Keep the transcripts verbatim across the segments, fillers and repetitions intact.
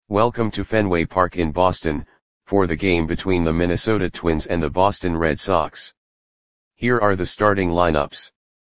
Welcome to Fenway Park in Boston, for the game between the Minnesota Twins and the Boston Red Sox. Here are the starting lineups.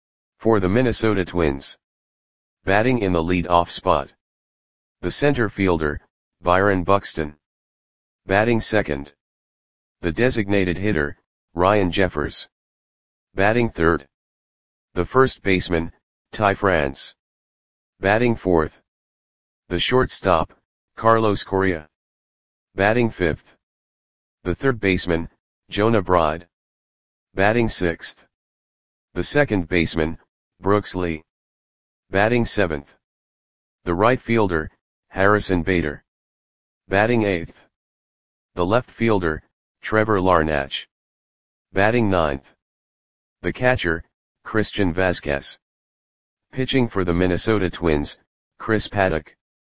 For the Minnesota Twins. Batting in the lead-off spot. The center fielder, Byron Buxton. Batting second. The designated hitter, Ryan Jeffers. Batting third. The first baseman, Ty France. Batting fourth. The shortstop, Carlos Correa. Batting fifth. The third baseman, Jonah Bride. Batting sixth. The second baseman, Brooks Lee. Batting seventh. The right fielder, Harrison Bader. Batting eighth. The left fielder, Trevor Larnach. Batting ninth. The catcher, Christian Vazquez. Pitching for the Minnesota Twins, Chris Paddack.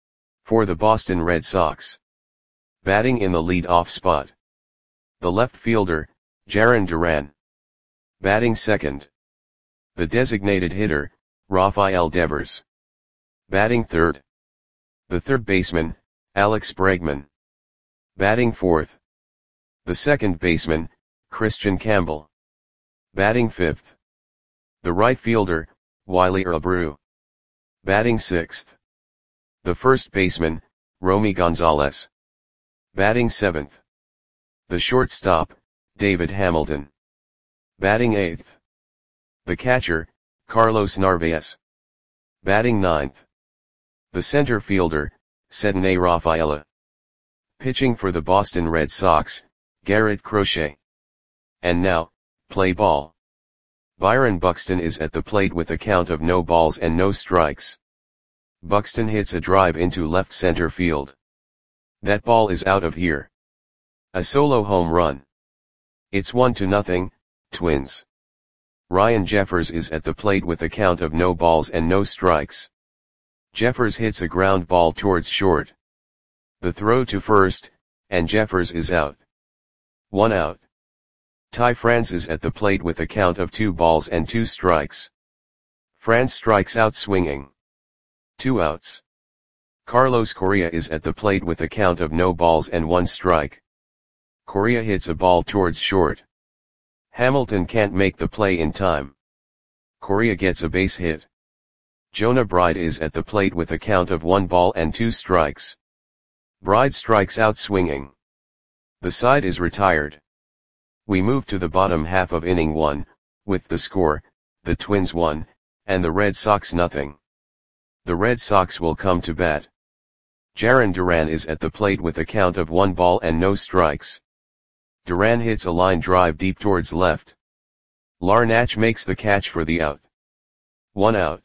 For the Boston Red Sox. Batting in the lead-off spot. The left fielder, Jarren Duran. Batting second. The designated hitter, Rafael Devers. Batting third. The third baseman, Alex Bregman. Batting fourth. The second baseman, Christian Campbell. Batting fifth. The right fielder, Wiley Abreu. Batting sixth. The first baseman, Romy Gonzalez. Batting seventh. The shortstop, David Hamilton. Batting eighth. The catcher, Carlos Narvaez. Batting ninth. The center fielder, Cedney Rafaela. Pitching for the Boston Red Sox, Garrett Crochet. And now, play ball. Byron Buxton is at the plate with a count of no balls and no strikes. Buxton hits a drive into left center field. That ball is out of here. A solo home run. It's one to nothing, Twins. Ryan Jeffers is at the plate with a count of no balls and no strikes. Jeffers hits a ground ball towards short. The throw to first, and Jeffers is out. One out. Ty France is at the plate with a count of two balls and two strikes. France strikes out swinging. Two outs. Carlos Correa is at the plate with a count of no balls and one strike. Correa hits a ball towards short. Hamilton can't make the play in time. Correa gets a base hit. Jonah Bride is at the plate with a count of one ball and two strikes. Bride strikes out swinging. The side is retired. We move to the bottom half of inning one, with the score, the Twins one, and the Red Sox nothing. The Red Sox will come to bat. Jarren Duran is at the plate with a count of one ball and no strikes. Duran hits a line drive deep towards left. Larnach makes the catch for the out. One out.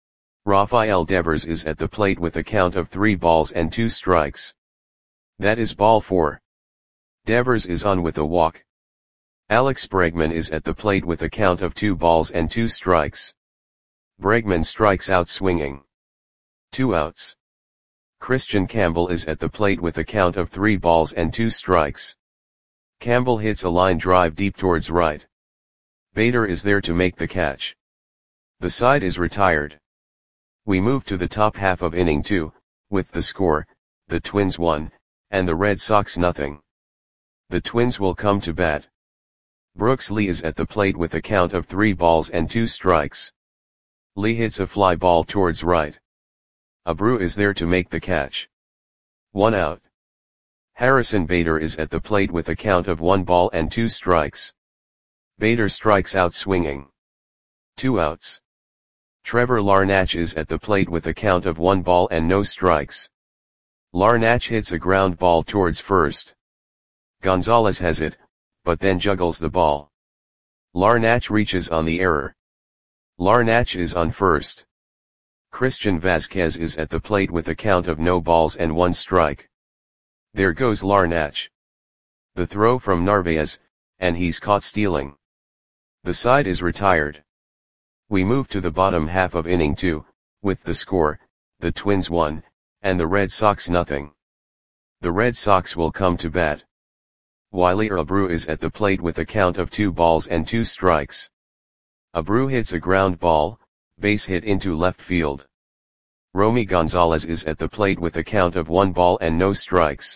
Rafael Devers is at the plate with a count of three balls and two strikes. That is ball four. Devers is on with a walk. Alex Bregman is at the plate with a count of two balls and two strikes. Bregman strikes out swinging. Two outs. Christian Campbell is at the plate with a count of three balls and two strikes. Campbell hits a line drive deep towards right. Bader is there to make the catch. The side is retired. We move to the top half of inning two, with the score, the Twins one, and the Red Sox nothing. The Twins will come to bat. Brooks Lee is at the plate with a count of three balls and two strikes. Lee hits a fly ball towards right. Abreu is there to make the catch. One out. Harrison Bader is at the plate with a count of one ball and two strikes. Bader strikes out swinging. Two outs. Trevor Larnach is at the plate with a count of one ball and no strikes. Larnach hits a ground ball towards first. Gonzalez has it, but then juggles the ball. Larnach reaches on the error. Larnach is on first. Christian Vazquez is at the plate with a count of no balls and one strike. There goes Larnach. The throw from Narvaez, and he's caught stealing. The side is retired. We move to the bottom half of inning two, with the score, the Twins one, and the Red Sox nothing. The Red Sox will come to bat. Wiley Abreu is at the plate with a count of two balls and two strikes. Abreu hits a ground ball, base hit into left field. Romy Gonzalez is at the plate with a count of one ball and no strikes.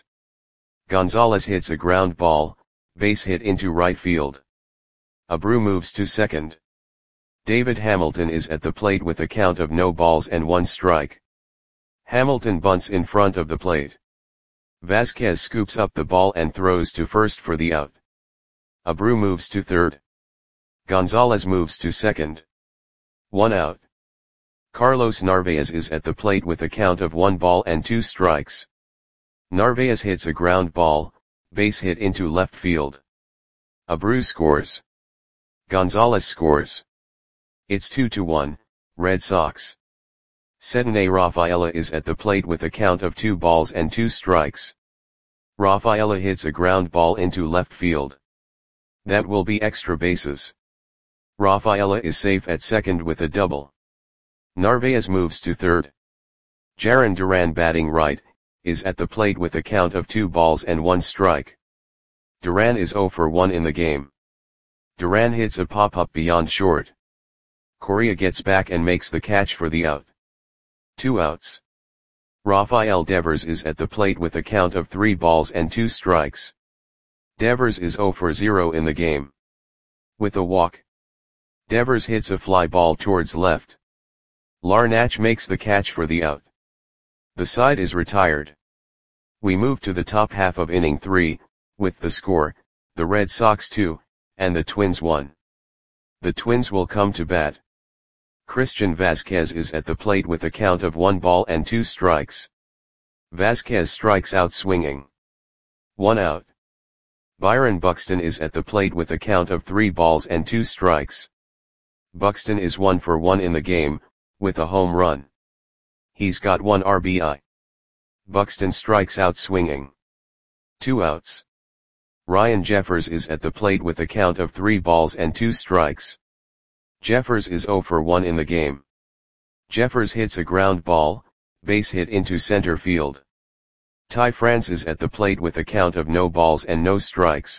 Gonzalez hits a ground ball, base hit into right field. Abreu moves to second. David Hamilton is at the plate with a count of no balls and one strike. Hamilton bunts in front of the plate. Vasquez scoops up the ball and throws to first for the out. Abreu moves to third. Gonzalez moves to second. One out. Carlos Narvaez is at the plate with a count of one ball and two strikes. Narvaez hits a ground ball, base hit into left field. Abreu scores. Gonzalez scores. It's two to one, Red Sox. Cedinne Rafaela is at the plate with a count of two balls and two strikes. Rafaela hits a ground ball into left field. That will be extra bases. Rafaela is safe at second with a double. Narvaez moves to third. Jarren Duran, batting right, is at the plate with a count of two balls and one strike. Duran is zero for one in the game. Duran hits a pop-up beyond short. Correa gets back and makes the catch for the out. Two outs. Rafael Devers is at the plate with a count of three balls and two strikes. Devers is zero for zero in the game. With a walk. Devers hits a fly ball towards left. Larnach makes the catch for the out. The side is retired. We move to the top half of inning three, with the score, the Red Sox two, and the Twins one. The Twins will come to bat. Christian Vasquez is at the plate with a count of one ball and two strikes. Vasquez strikes out swinging. One out. Byron Buxton is at the plate with a count of three balls and two strikes. Buxton is one for one in the game, with a home run. He's got one R B I. Buxton strikes out swinging. Two outs. Ryan Jeffers is at the plate with a count of three balls and two strikes. Jeffers is zero for one in the game. Jeffers hits a ground ball, base hit into center field. Ty France is at the plate with a count of no balls and no strikes.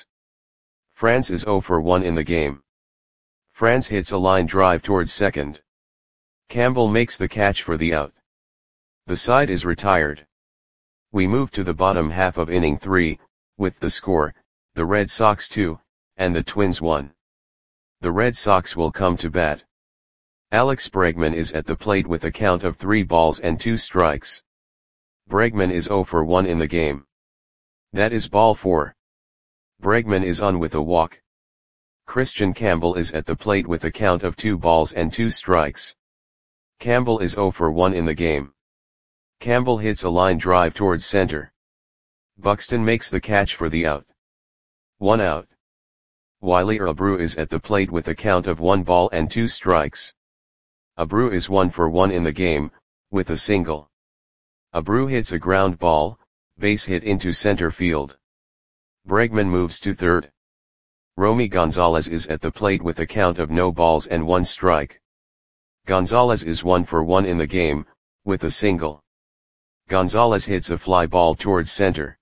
France is zero for one in the game. France hits a line drive towards second. Campbell makes the catch for the out. The side is retired. We move to the bottom half of inning three, with the score, the Red Sox two, and the Twins one. The Red Sox will come to bat. Alex Bregman is at the plate with a count of three balls and two strikes. Bregman is zero for one in the game. That is ball four. Bregman is on with a walk. Christian Campbell is at the plate with a count of two balls and two strikes. Campbell is zero for one in the game. Campbell hits a line drive towards center. Buxton makes the catch for the out. One out. Wiley Abreu is at the plate with a count of one ball and two strikes. Abreu is one for one in the game, with a single. Abreu hits a ground ball, base hit into center field. Bregman moves to third. Romy Gonzalez is at the plate with a count of no balls and one strike. Gonzalez is one for one in the game, with a single. Gonzalez hits a fly ball towards center.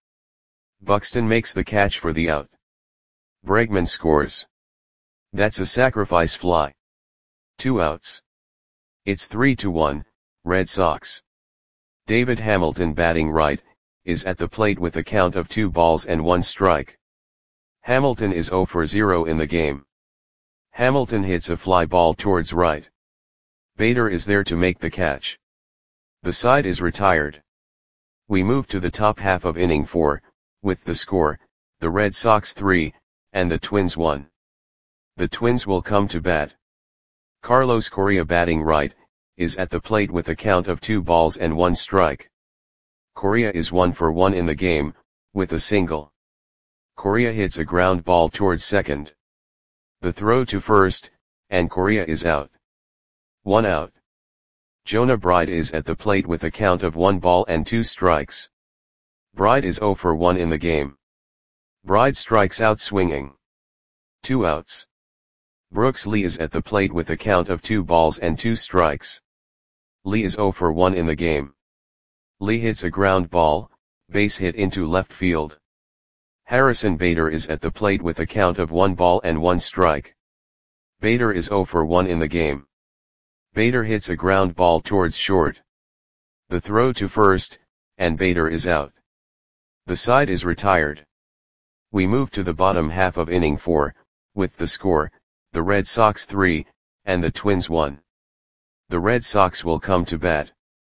Buxton makes the catch for the out. Bregman scores. That's a sacrifice fly. Two outs. It's three to one, Red Sox. David Hamilton, batting right, is at the plate with a count of two balls and one strike. Hamilton is zero for zero in the game. Hamilton hits a fly ball towards right. Bader is there to make the catch. The side is retired. We move to the top half of inning four, with the score, the Red Sox three, and the Twins one. The Twins will come to bat. Carlos Correa, batting right, is at the plate with a count of two balls and one strike. Correa is one for one in the game, with a single. Correa hits a ground ball towards second. The throw to first, and Correa is out. One out. Jonah Bride is at the plate with a count of one ball and two strikes. Bride is zero for one in the game. Bride strikes out swinging. Two outs. Brooks Lee is at the plate with a count of two balls and two strikes. Lee is zero for one in the game. Lee hits a ground ball, base hit into left field. Harrison Bader is at the plate with a count of one ball and one strike. Bader is zero for one in the game. Bader hits a ground ball towards short. The throw to first, and Bader is out. The side is retired. We move to the bottom half of inning four, with the score, the Red Sox three, and the Twins one. The Red Sox will come to bat.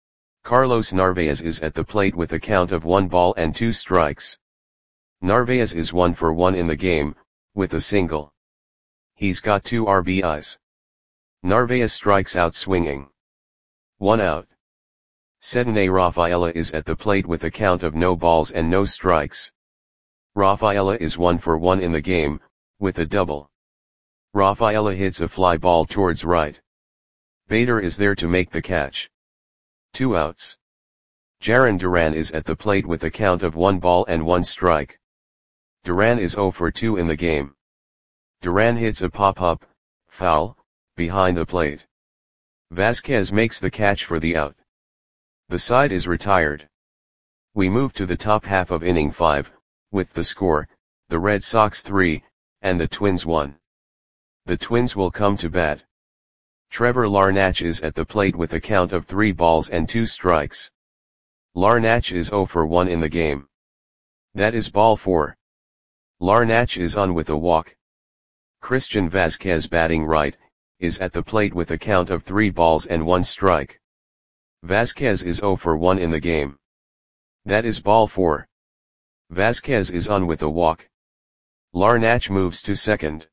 Carlos Narvaez is at the plate with a count of one ball and two strikes. Narvaez is one for one in the game, with a single. He's got two R B Is. Narvaez strikes out swinging. One out. Cedinne Rafaela is at the plate with a count of no balls and no strikes. Rafaela is one for one in the game, with a double. Rafaela hits a fly ball towards right. Bader is there to make the catch. Two outs. Jarren Duran is at the plate with a count of one ball and one strike. Duran is zero for two in the game. Duran hits a pop-up, foul, behind the plate. Vasquez makes the catch for the out. The side is retired. We move to the top half of inning five, with the score, the Red Sox three, and the Twins one. The Twins will come to bat. Trevor Larnach is at the plate with a count of three balls and two strikes. Larnach is zero for one in the game. That is ball four. Larnach is on with a walk. Christian Vasquez, batting right, is at the plate with a count of three balls and one strike. Vasquez is zero for one in the game. That is ball four. Vasquez is on with a walk. Larnach moves to second.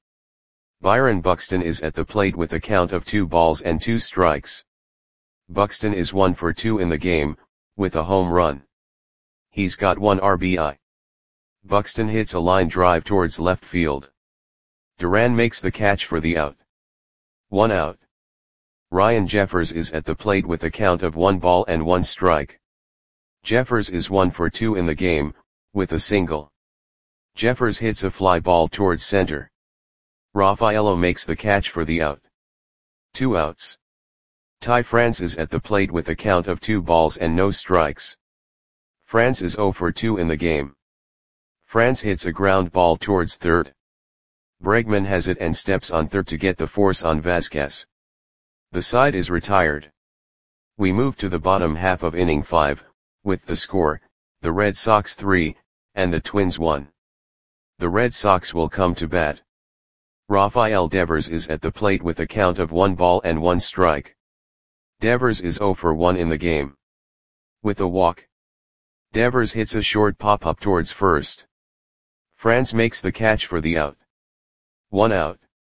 Byron Buxton is at the plate with a count of two balls and two strikes. Buxton is one for two in the game, with a home run. He's got one R B I. Buxton hits a line drive towards left field. Duran makes the catch for the out. One out. Ryan Jeffers is at the plate with a count of one ball and one strike. Jeffers is one for two in the game, with a single. Jeffers hits a fly ball towards center. Rafaela makes the catch for the out. Two outs. Ty France is at the plate with a count of two balls and no strikes. France is zero for two in the game. France hits a ground ball towards third. Bregman has it and steps on third to get the force on Vasquez. The side is retired. We move to the bottom half of inning five, with the score, the Red Sox three, and the Twins one. The Red Sox will come to bat. Rafael Devers is at the plate with a count of one ball and one strike. Devers is zero for one in the game. With a walk. Devers hits a short pop-up towards first. France makes the catch for the out. One out.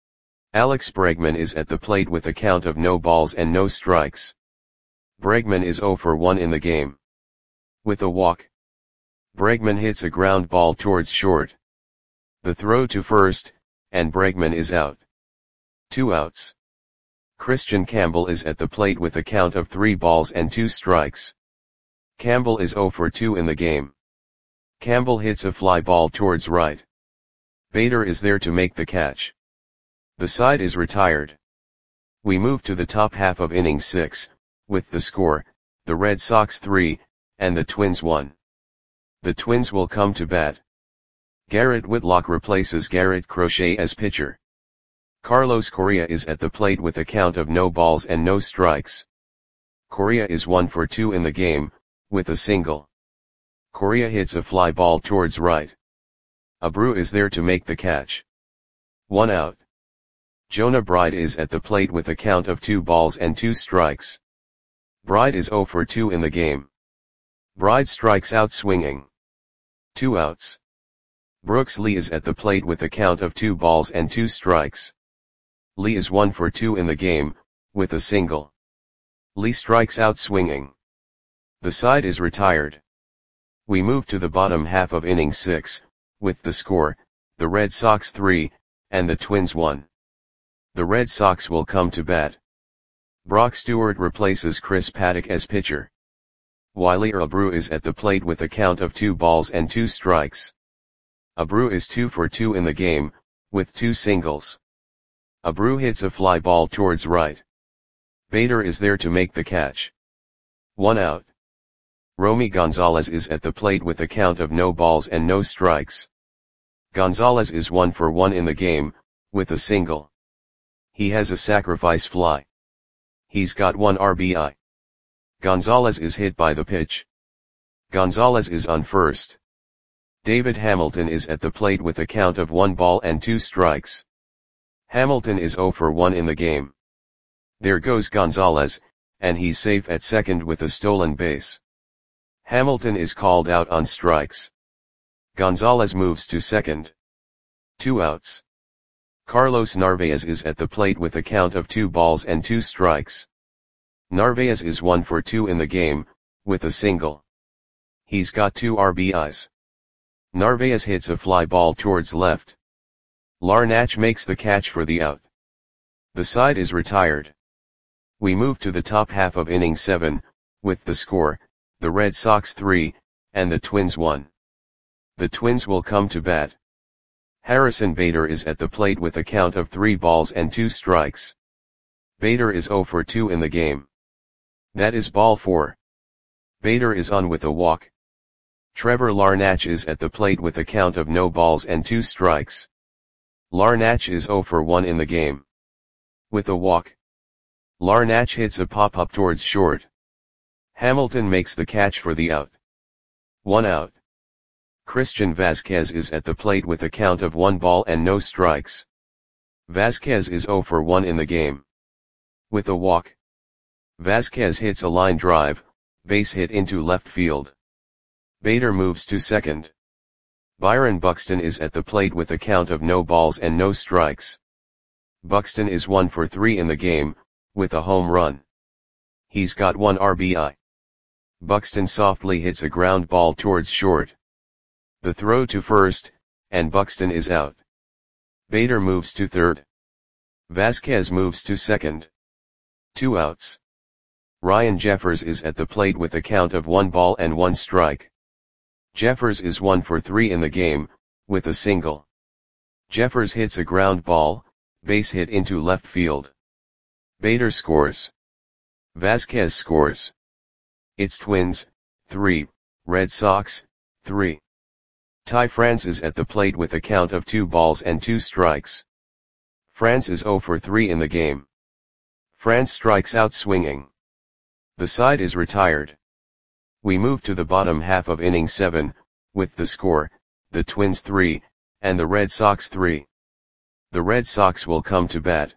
Alex Bregman is at the plate with a count of no balls and no strikes. Bregman is zero for one in the game. With a walk. Bregman hits a ground ball towards short. The throw to first, and Bregman is out. Two outs. Christian Campbell is at the plate with a count of three balls and two strikes. Campbell is zero for two in the game. Campbell hits a fly ball towards right. Bader is there to make the catch. The side is retired. We move to the top half of inning six, with the score, the Red Sox three, and the Twins one. The Twins will come to bat. Garrett Whitlock replaces Garrett Crochet as pitcher. Carlos Correa is at the plate with a count of no balls and no strikes. Correa is one for two in the game, with a single. Correa hits a fly ball towards right. Abreu is there to make the catch. One out. Jonah Bride is at the plate with a count of two balls and two strikes. Bride is zero for two in the game. Bride strikes out swinging. Two outs. Brooks Lee is at the plate with a count of two balls and two strikes. Lee is one for two in the game, with a single. Lee strikes out swinging. The side is retired. We move to the bottom half of inning six, with the score, the Red Sox three, and the Twins one. The Red Sox will come to bat. Brock Stewart replaces Chris Paddack as pitcher. Wilyer Abreu is at the plate with a count of two balls and two strikes. Abreu is two for two in the game, with two singles. Abreu hits a fly ball towards right. Bader is there to make the catch. One out. Romy Gonzalez is at the plate with a count of no balls and no strikes. Gonzalez is one for one in the game, with a single. He has a sacrifice fly. He's got one R B I. Gonzalez is hit by the pitch. Gonzalez is on first. David Hamilton is at the plate with a count of one ball and two strikes. Hamilton is zero for one in the game. There goes Gonzalez, and he's safe at second with a stolen base. Hamilton is called out on strikes. Gonzalez moves to second. Two outs. Carlos Narvaez is at the plate with a count of two balls and two strikes. Narvaez is one for two in the game, with a single. He's got two R B Is. Narvaez hits a fly ball towards left. Larnach makes the catch for the out. The side is retired. We move to the top half of inning seven, with the score, the Red Sox three, and the Twins one. The Twins will come to bat. Harrison Bader is at the plate with a count of three balls and two strikes. Bader is zero for two in the game. That is ball four. Bader is on with a walk. Trevor Larnach is at the plate with a count of no balls and two strikes. Larnach is zero for one in the game. With a walk. Larnach hits a pop-up towards short. Hamilton makes the catch for the out. One out. Christian Vazquez is at the plate with a count of one ball and no strikes. Vazquez is zero for one in the game. With a walk. Vazquez hits a line drive, base hit into left field. Bader moves to second. Byron Buxton is at the plate with a count of no balls and no strikes. Buxton is one for three in the game, with a home run. He's got one R B I. Buxton softly hits a ground ball towards short. The throw to first, and Buxton is out. Bader moves to third. Vazquez moves to second. Two outs. Ryan Jeffers is at the plate with a count of one ball and one strike. Jeffers is one for three in the game, with a single. Jeffers hits a ground ball, base hit into left field. Bader scores. Vazquez scores. It's Twins, three, Red Sox, three. Ty France is at the plate with a count of two balls and two strikes. France is zero for three in the game. France strikes out swinging. The side is retired. We move to the bottom half of inning seven, with the score, the Twins three, and the Red Sox three. The Red Sox will come to bat.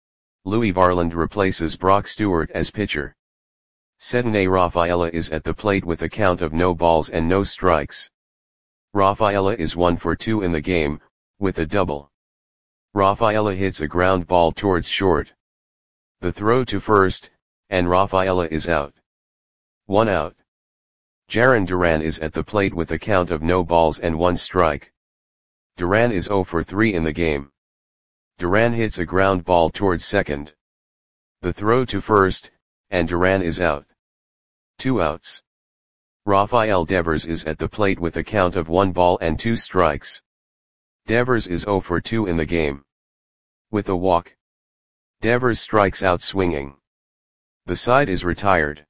Louis Varland replaces Brock Stewart as pitcher. Cedinne Rafaela is at the plate with a count of no balls and no strikes. Rafaela is one for two in the game, with a double. Rafaela hits a ground ball towards short. The throw to first, and Rafaela is out. One out. Jarren Duran is at the plate with a count of no balls and one strike. Duran is zero for three in the game. Duran hits a ground ball towards second. The throw to first, and Duran is out. Two outs. Rafael Devers is at the plate with a count of one ball and two strikes. Devers is zero for two in the game. With a walk. Devers strikes out swinging. The side is retired.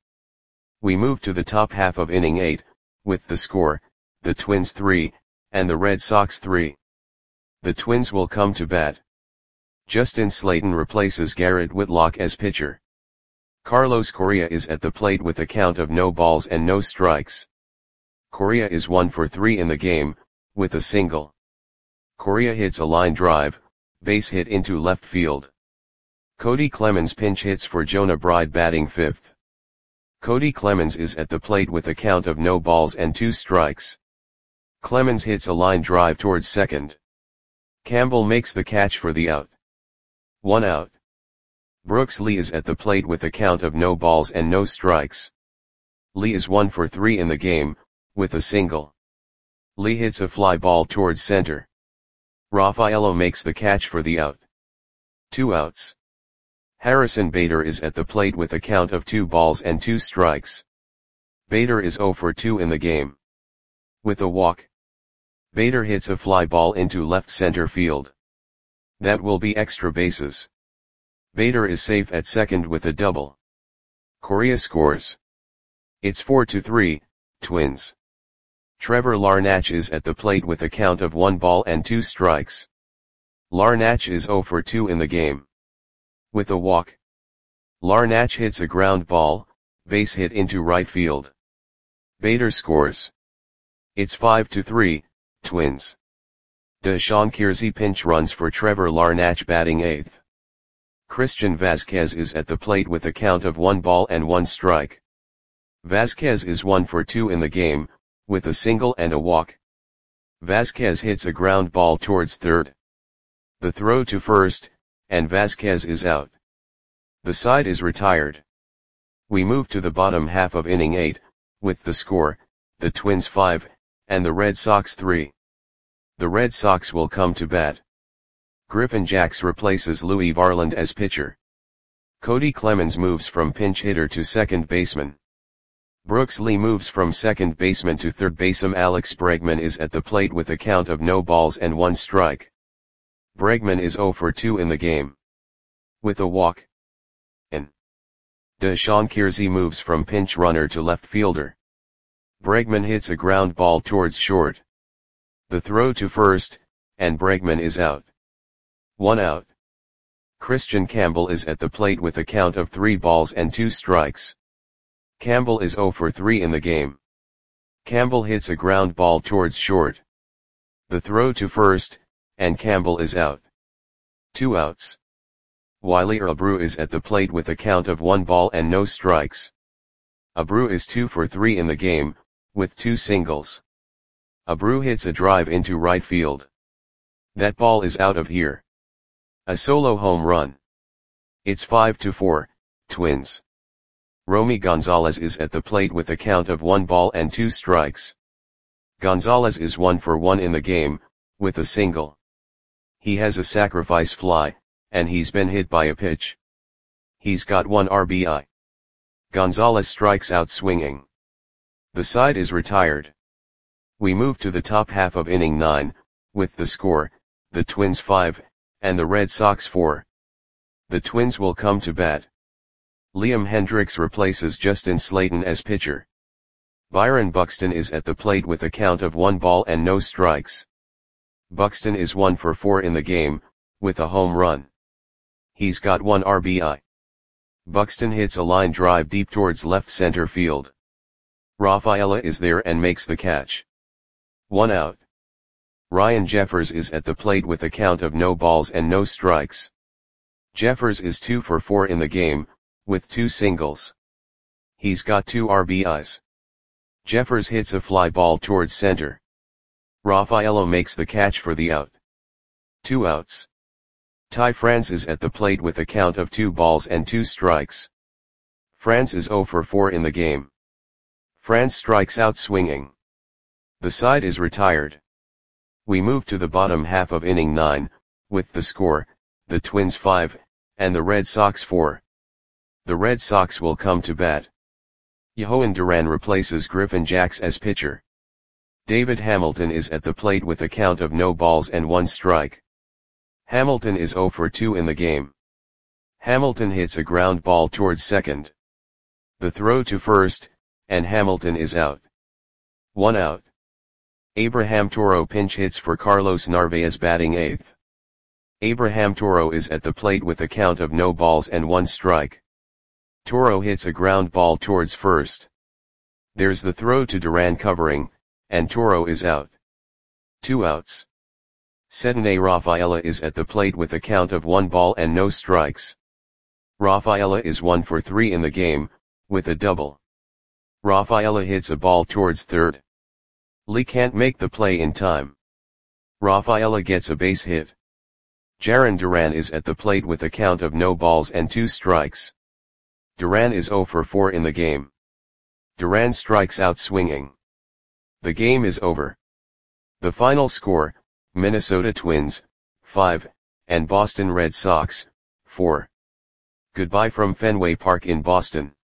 We move to the top half of inning eight, with the score, the Twins three, and the Red Sox three. The Twins will come to bat. Justin Slayton replaces Garrett Whitlock as pitcher. Carlos Correa is at the plate with a count of no balls and no strikes. Correa is one for three in the game, with a single. Correa hits a line drive, base hit into left field. Cody Clemens pinch hits for Jonah Bride batting fifth. Cody Clemens is at the plate with a count of no balls and two strikes. Clemens hits a line drive towards second. Campbell makes the catch for the out. One out. Brooks Lee is at the plate with a count of no balls and no strikes. Lee is one for three in the game, with a single. Lee hits a fly ball towards center. Rafaela makes the catch for the out. Two outs. Harrison Bader is at the plate with a count of two balls and two strikes. Bader is zero for two in the game. With a walk. Bader hits a fly ball into left center field. That will be extra bases. Bader is safe at second with a double. Correa scores. It's four to three, Twins. Trevor Larnach is at the plate with a count of one ball and two strikes. Larnach is zero for two in the game. With a walk. Larnach hits a ground ball, base hit into right field. Bader scores. It's five to three, Twins. Deshaun Kiersey pinch runs for Trevor Larnach batting eighth. Christian Vazquez is at the plate with a count of one ball and one strike. Vazquez is one for two in the game, with a single and a walk. Vazquez hits a ground ball towards third. The throw to first, and Vazquez is out. The side is retired. We move to the bottom half of inning eight, with the score, the Twins five, and the Red Sox three. The Red Sox will come to bat. Griffin Jax replaces Louis Varland as pitcher. Cody Clemens moves from pinch hitter to second baseman. Brooks Lee moves from second baseman to third baseman. Alex Bregman is at the plate with a count of no balls and one strike. Bregman is zero for two in the game, with a walk. And Deshaun Kiersey moves from pinch runner to left fielder. Bregman hits a ground ball towards short. The throw to first, and Bregman is out. One out. Christian Campbell is at the plate with a count of three balls and two strikes. Campbell is zero for three in the game. Campbell hits a ground ball towards short. The throw to first, and Campbell is out. Two outs. Wiley Abreu is at the plate with a count of one ball and no strikes. Abreu is two for three in the game, with two singles. Abreu hits a drive into right field. That ball is out of here. A solo home run. It's five to four, Twins. Romy Gonzalez is at the plate with a count of one ball and two strikes. Gonzalez is one for one in the game, with a single. He has a sacrifice fly, and he's been hit by a pitch. He's got one R B I. Gonzalez strikes out swinging. The side is retired. We move to the top half of inning nine, with the score, the Twins five, and the Red Sox four. The Twins will come to bat. Liam Hendriks replaces Justin Slayton as pitcher. Byron Buxton is at the plate with a count of one ball and no strikes. Buxton is one for four in the game, with a home run. He's got one R B I. Buxton hits a line drive deep towards left center field. Rafaela is there and makes the catch. One out. Ryan Jeffers is at the plate with a count of no balls and no strikes. Jeffers is two for four in the game, with two singles. He's got two R B Is. Jeffers hits a fly ball towards center. Rafaela makes the catch for the out. Two outs. Ty France is at the plate with a count of two balls and two strikes. France is zero for four in the game. France strikes out swinging. The side is retired. We move to the bottom half of inning nine, with the score, the Twins five, and the Red Sox four. The Red Sox will come to bat. Yohan Duran replaces Griffin Jax as pitcher. David Hamilton is at the plate with a count of no balls and one strike. Hamilton is zero for two in the game. Hamilton hits a ground ball towards second. The throw to first, and Hamilton is out. One out. Abraham Toro pinch hits for Carlos Narvaez batting eighth. Abraham Toro is at the plate with a count of no balls and one strike. Toro hits a ground ball towards first. There's the throw to Duran covering, and Toro is out. Two outs. Cedinne Rafaela is at the plate with a count of one ball and no strikes. Rafaela is one for three in the game, with a double. Rafaela hits a ball towards third. Lee can't make the play in time. Rafaela gets a base hit. Jarren Duran is at the plate with a count of no balls and two strikes. Duran is zero for four in the game. Duran strikes out swinging. The game is over. The final score, Minnesota Twins, five, and Boston Red Sox, four. Goodbye from Fenway Park in Boston.